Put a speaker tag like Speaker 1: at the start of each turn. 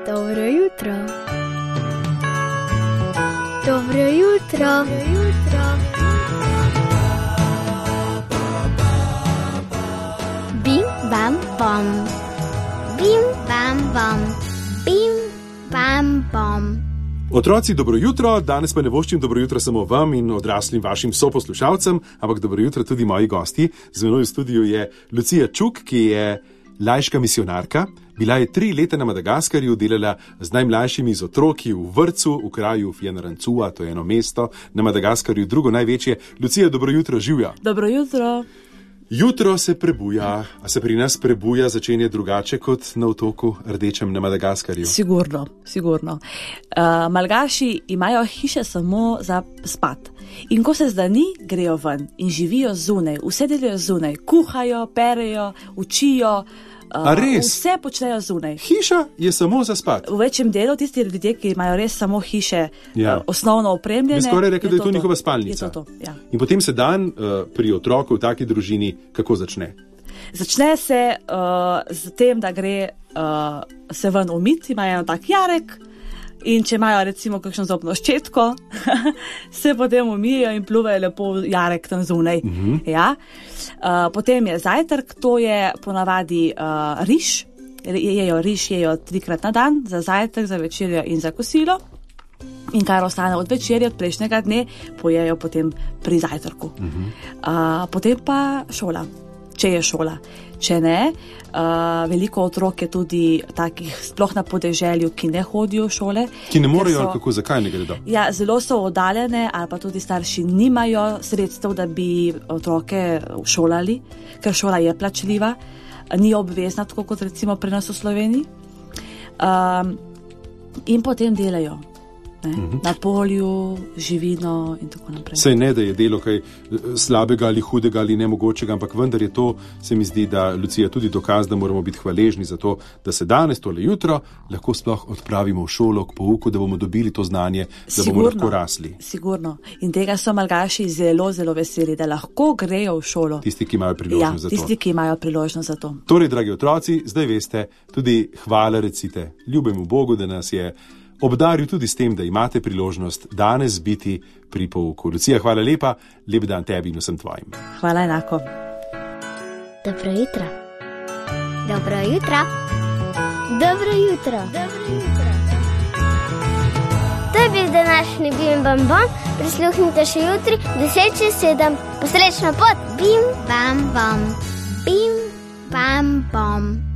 Speaker 1: Dobro jutro. Dobro jutro. Dobro jutro. Bim, bam, bom. Bim, bam, bom. Bim, bam, bom.
Speaker 2: Otroci, dobro jutro. Danes pa ne voščim dobro jutro samo vam in odraslim vašim soposlušalcem, ampak dobro jutro tudi moji gosti. Z menoj v studiu je Lucija Čuk, ki je laiška misionarka. Bila je 3 leta na Madagaskarju, delala z najmlajšimi z otroki v vrtcu v kraju Fianarantsoa, to je eno mesto na Madagaskarju, drugo največje. Lucija, dobro jutro, živja.
Speaker 3: Dobro jutro.
Speaker 2: Jutro se prebuja, a se pri nas prebuja začenje drugače kot na otoku Rdečem na Madagaskarju?
Speaker 3: Sigurno. Malgaši imajo hiše samo za spat. In ko se zdani, grejo ven in živijo zunaj, vse delajo zunaj, kuhajo, perejo, učijo. Vse počnejo zunaj.
Speaker 2: Hiša je samo za spat.
Speaker 3: V večjem delu tisti ljudje, ki imajo res samo hiše osnovno opremljene.
Speaker 2: Bi skoraj rekli, da je to njihova spalnica.
Speaker 3: Ja.
Speaker 2: In potem se dan pri otroku v taki družini kako začne?
Speaker 3: Začne se z tem, da gre se ven umiti, imajo tak jarek. In če imajo recimo kakšno zobno ščetko, se potem umijejo in pluvajo lepo jarek tam zunaj. Ja. Potem je zajtrk, to je ponavadi riž. Jejo 3-krat na dan, za zajtrk, za večerjo in za kosilo. In kar ostane od večerje, od prejšnjega dne, pojejo potem pri zajtrku. Potem pa šola, če je šola. Če ne, veliko otrok je tudi takih, sploh na podeželju, ki ne hodijo v šole.
Speaker 2: Ki ne morejo, ali kako, zakaj ne gredo?
Speaker 3: Ja, zelo so oddaljene, ali pa tudi starši nimajo sredstev, da bi otroke šolali, ker šola je plačljiva, ni obvezna, tako kot recimo pri nas v Sloveniji. In potem delajo. Na polju, živino in tako naprej.
Speaker 2: Saj ne, da je delo kaj slabega ali hudega ali nemogočega, ampak vendar je to, se mi zdi, da Lucija tudi dokaz, da moramo biti hvaležni za to, da se danes, tole jutro, lahko sploh odpravimo v šolo k pouku, da bomo dobili to znanje, da bomo lahko rasli.
Speaker 3: Sigurno. In tega so malgaši zelo, zelo veseli, da lahko grejo v šolo.
Speaker 2: Tisti, ki imajo priložnost za to.
Speaker 3: Tisti, ki imajo priložnost za to.
Speaker 2: Torej, dragi otroci, zdaj veste, tudi hvala recite ljubemu Bogu, da nas je obdaril tudi s tem, da imate priložnost danes biti pri pouku. Lucija, hvala lepa, lep dan tebi in vsem tvojim.
Speaker 3: Hvala enako.
Speaker 1: Dobro jutro. Dobro jutro. Dobro jutro. Dobro jutro. To je bil današnji Bim Bam Bom. Prisluhnite še jutri 10:07. Posrečno pot. Bim Bam Bom. Bim Bam Bom.